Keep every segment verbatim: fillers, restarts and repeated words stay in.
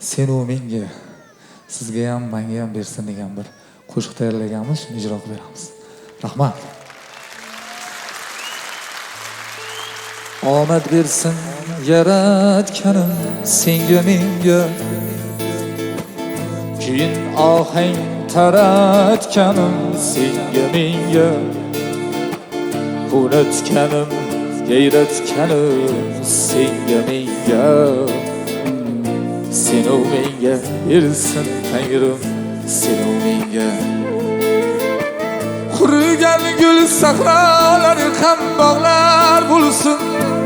Sen u menga, sizga ham, menga ham bersin degan bir qo'shiq tayyorlaganmiz, shuni ijro qilib beramiz. Rahmat. Omad bersin yaratganim senga menga, keyin ohang taratganim senga menga, unutganim yayratganim senga menga, sen u menga bersin Tangrim, sen u menga. Qurigan gul sahrolar ham bog'lar bo'lsin,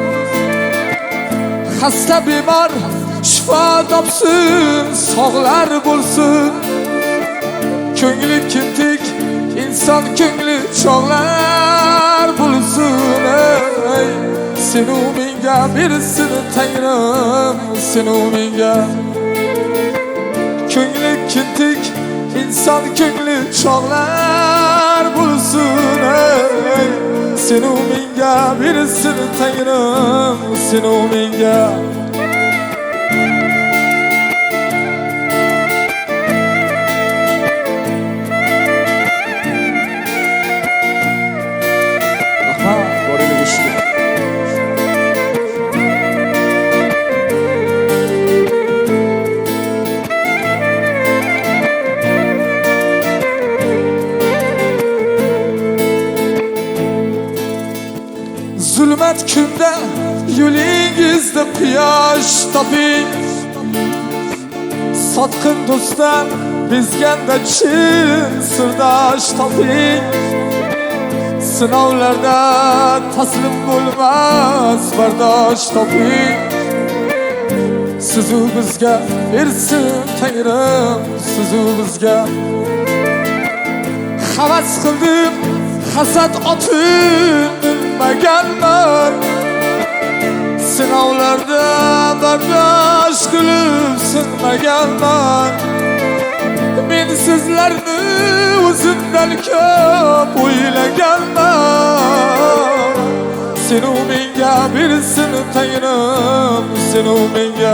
xasta bemor shifo topsin, sog'lar bo'lsin. Ko'ngli kintik inson ko'ngli chog'lar bo'lsin. Ey, sen u menga bersin Tangrim, sen u menga. Ko'ngli kintik inson ko'ngli chog'lar bo'lsin. Ey, sen u menga bersin Tangrim, sen u menga. Zulmat kunda yo'lingizda quyosh toping, sotqin do'stdan bezganda chin sirdosh toping. Sinovlarda taslim bo'lmas bardosh toping. Sizu bizga bersin Tangrim, sizu bizga. Havas qildim hasad otin bilmaganman, sinovlarda bardosh qilib sinmaganman. Men sizlarni o'zimdan ko'p o'ylaganman. Sen u menga bersin Tangrim, sen u menga.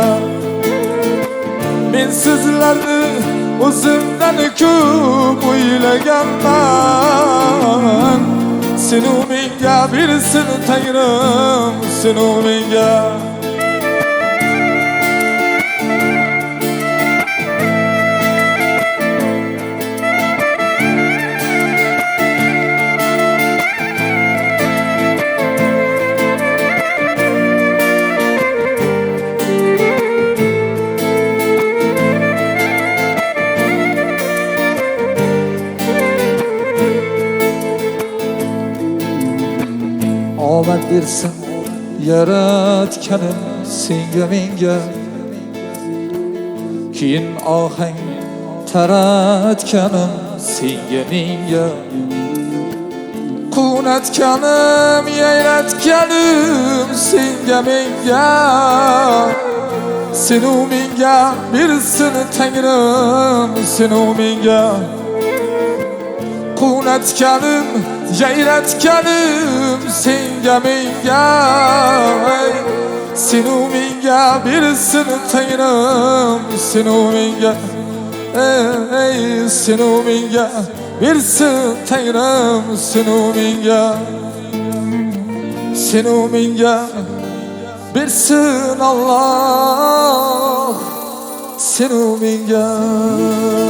Men sizlarni o'zimdan ko'p o'ylaganman. Sen u menga bersin Tangrim, sen u menga. Omad bersin yaratganim senga menga, keyin ohang taratganim senga menga. Quvnatganim yayratganim senga menga. Sen u menga bersin Tangrim, sen u menga. Quvnatganim yayratganim senga menga. Sen u menga bersin Tangrim, sen u menga. Ey, sen u menga bersin Tangrim, sen u menga. Sen u menga bersin Allah, sen u menga.